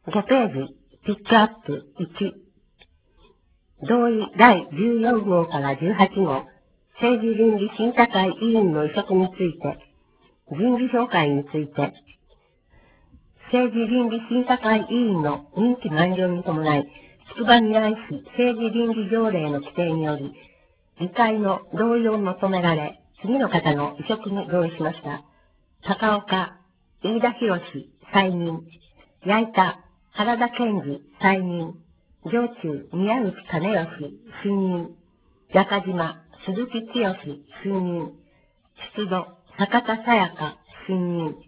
5ページ、ピックアップ1。同意第14号から18号、政治倫理審査会委員の委嘱について、人事評会について、政治倫理審査会委員の任期満了に伴い、出馬に対し政治倫理条例の規定により、議会の同意を求められ、次の方の委嘱に同意しました。高岡、飯田博再任、矢板、原田健二再任、上中、宮内兼義就任、中島、鈴木剛就任、出土、坂田沙耶香就任、